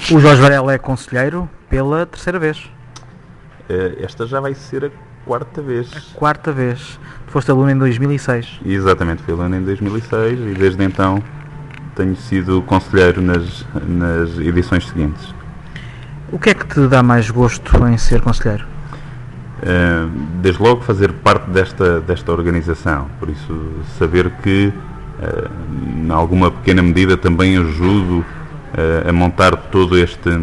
O Jorge Varela é conselheiro pela terceira vez. Esta já vai ser a quarta vez. Quarta vez. Foste aluno em 2006. Exatamente, fui aluno em 2006 e desde então tenho sido conselheiro nas edições seguintes. O que é que te dá mais gosto em ser conselheiro? Desde logo fazer parte desta organização, por isso saber que em alguma pequena medida também ajudo a montar todo esta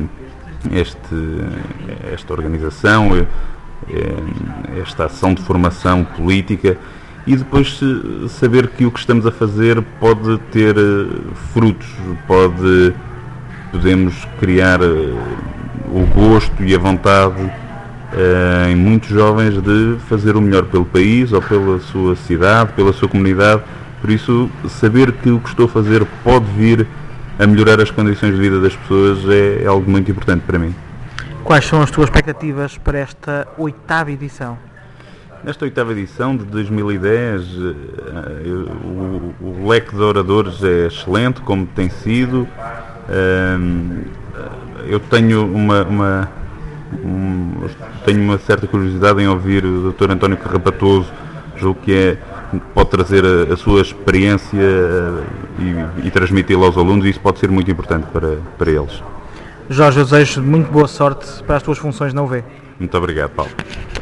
organização, esta ação de formação política, e depois saber que o que estamos a fazer pode ter frutos, podemos criar o gosto e a vontade em muitos jovens de fazer o melhor pelo país ou pela sua cidade, pela sua comunidade. Por isso, saber que o que estou a fazer pode vir a melhorar as condições de vida das pessoas é algo muito importante para mim. Quais são as tuas expectativas para esta 8ª edição? Nesta 8ª edição de 2010, o leque de oradores é excelente, como tem sido. Eu tenho uma certa curiosidade em ouvir o Dr. António Carrapatoso, julgo que pode trazer a sua experiência e transmiti-la aos alunos, e isso pode ser muito importante para eles. Jorge, eu desejo muito boa sorte para as tuas funções na UV. Muito obrigado, Paulo.